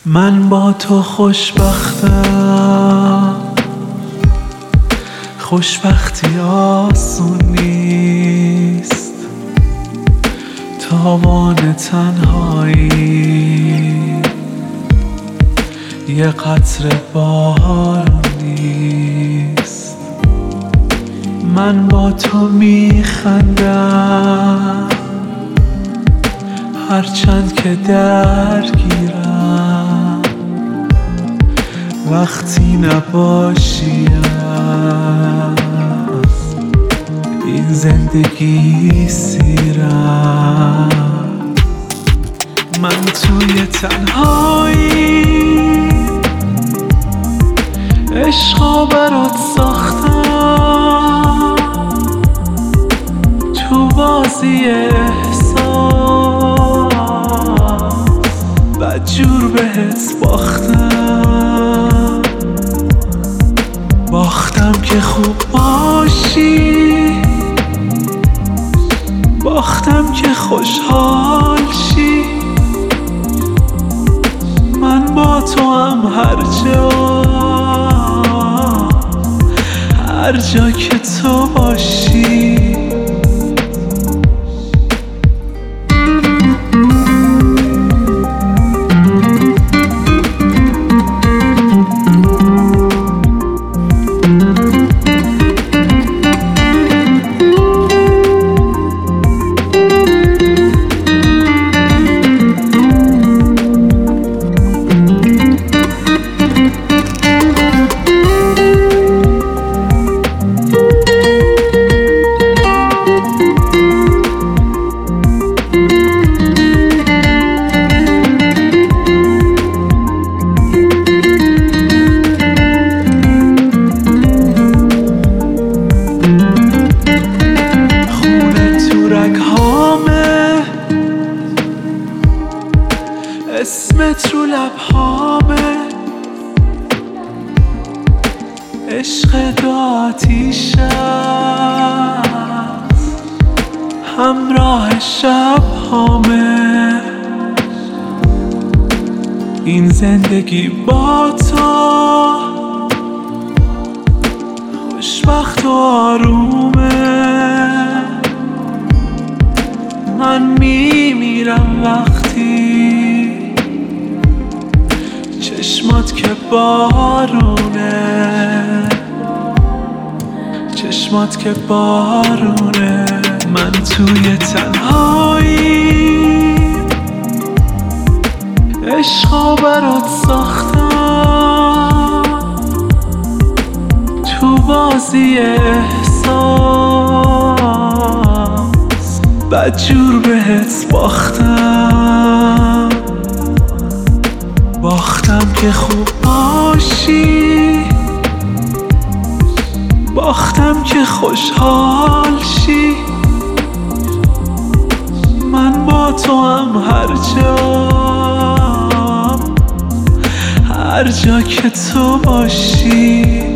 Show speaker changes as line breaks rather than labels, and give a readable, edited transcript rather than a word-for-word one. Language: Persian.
من با تو خوشبختم، خوشبختی آسون نیست، تاوان تنهایی یه قطره بارون نیست. من با تو میخندم هرچند که درگیرم، وقتی نباشی از این زندگی سیرم. من توی تنهایی عشقا برات ساختم، تو بازی احساس بدجور بهت باختم. باختم که خوب باشی، باختم که خوشحال شی. من با تو هم هر جا که تو باشی. اسمت رو لبهامه، عشق دو آتیش است، همراه شب هامه. این زندگی با تو خوشبخت و آرومه. من میمیرم وقتی چشمات که بارونه، چشمات که بارونه. من توی تنهایی عشقا برات ساختم، تو بازی احساس بدجور بهت باختم. باختم که خوب باشی، باختم که خوشحال شی. من با تو هم هر جا که تو باشی.